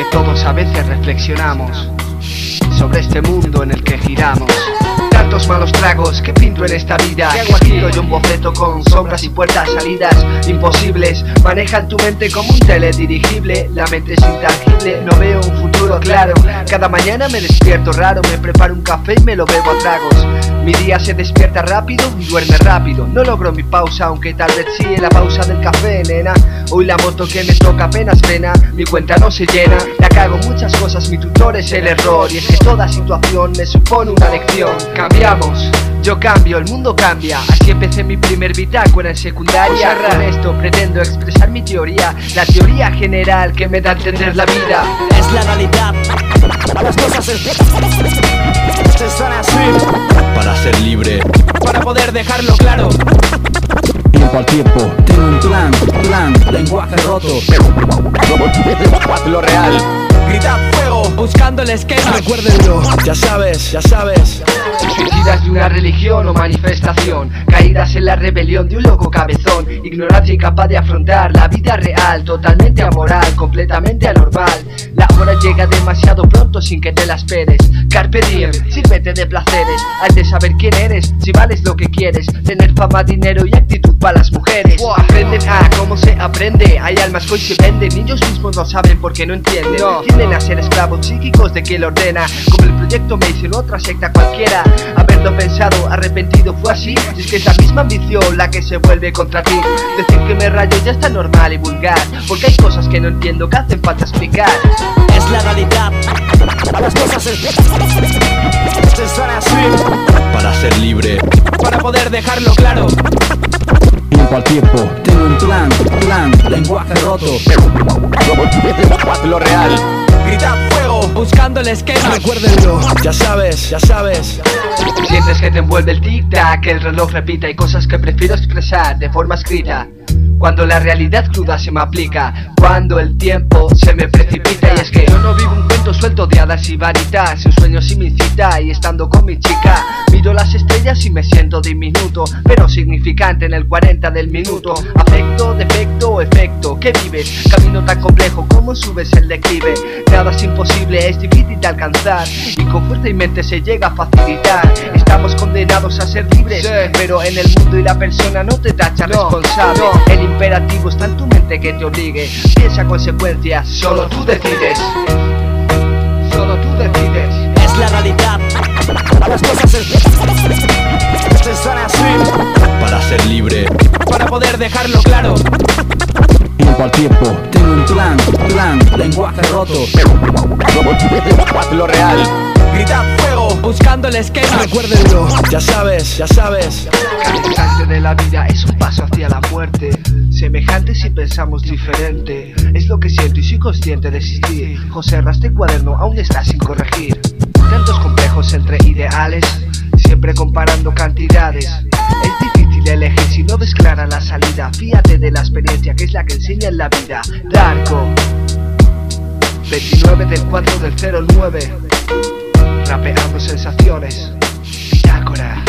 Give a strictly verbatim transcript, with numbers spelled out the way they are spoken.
todos a veces reflexionamos sobre este mundo en el que giramos. Tantos malos tragos que pinto en esta vida. ¿Qué hago aquí? Doy un boceto con sombras y puertas, salidas imposibles. Manejan tu mente como un teledirigible. La mente es intangible, no veo un futuro claro. Cada mañana me despierto raro, me preparo un café y me lo bebo a tragos. Mi día se despierta rápido y duerme rápido. No logro mi pausa, aunque tal vez sí la pausa del café, nena. Hoy la moto que me toca apenas frena, mi cuenta no se llena. La cago muchas cosas, mi tutor es el error. Y es que toda situación me supone una lección. Cambiamos, yo cambio, el mundo cambia. Así empecé mi primer bitácora en secundaria. Con esto pretendo expresar mi teoría, la teoría general que me da a entender la vida. Es la realidad, las cosas se, se son así. Para ser libre, para poder dejarlo claro. tiempo al tiempo, tengo un plan, plan, lenguaje roto. Lo real, grita fuego, buscando el esquema. recuérdenlo, ya sabes, ya sabes. Suicidas de una religión o manifestación, caídas en la rebelión de un loco cabezón. Ignorancia incapaz de afrontar la vida real, totalmente amoral, completamente anormal. La hora llega demasiado pronto sin que te la esperes. Carpe diem, sírvete de placeres. Has de saber quién eres, si vales lo que quieres. Tener fama, dinero y actitud para las mujeres. Aprenden a cómo se aprende. Hay almas que hoy se venden y ellos mismos no saben porque no entienden. Tienden a ser esclavos psíquicos de quien lo ordena. Como el proyecto me hizo en otra secta cualquiera. Haberlo pensado, arrepentido fue así. Y es que es la misma ambición la que se vuelve contra ti. Decir que me rayo ya está normal y vulgar, porque hay cosas que no entiendo que hacen falta explicar. Es la realidad, las cosas se, se son así. Para ser libre, para poder dejarlo claro. tiempo al tiempo, tengo un plan, plan, lenguaje roto. Lo real, grita fuego, buscando el esquema. recuérdenlo, ya sabes, ya sabes. Sientes que te envuelve el tic-tac, que el reloj repita. Hay cosas que prefiero expresar de forma escrita, cuando la realidad cruda se me aplica, cuando el tiempo se me precipita. Y es que yo no vivo un cuento suelto de hadas y varitas. Un sueño sí me incita y estando con mi chica miro las estrellas y me siento diminuto, pero significante en el cuarenta del minuto. Afecto, defecto, efecto, ¿qué vives? Camino tan complejo como subes el declive. Nada es imposible, es difícil de alcanzar, y con fuerza y mente se llega a facilitar. Estamos condenados a ser libres, sí, pero en el mundo y la persona no te tacha no, responsable no. El imperativo está en tu mente que te obligue. Piensa consecuencias, solo tú decides. Solo tú decides. Es la realidad, las cosas se, se son así. Para ser libre, para poder dejarlo claro. tiempo al tiempo, tengo un plan, plan, lenguaje roto. Lo real, grita fuego, buscando el esquema. recuérdenlo, ya sabes, ya sabes. Cada instante de la vida es un paso hacia la muerte. Semejante si pensamos diferente. Es lo que siento y soy consciente de existir. José, este cuaderno aún está sin corregir. Tantos complejos entre ideales, siempre comparando cantidades. Es difícil elegir si no ves clara la salida. Fíjate de la experiencia que es la que enseña en la vida. Darko, veintinueve del cuatro del cero nueve, rapeando sensaciones. Bitácora.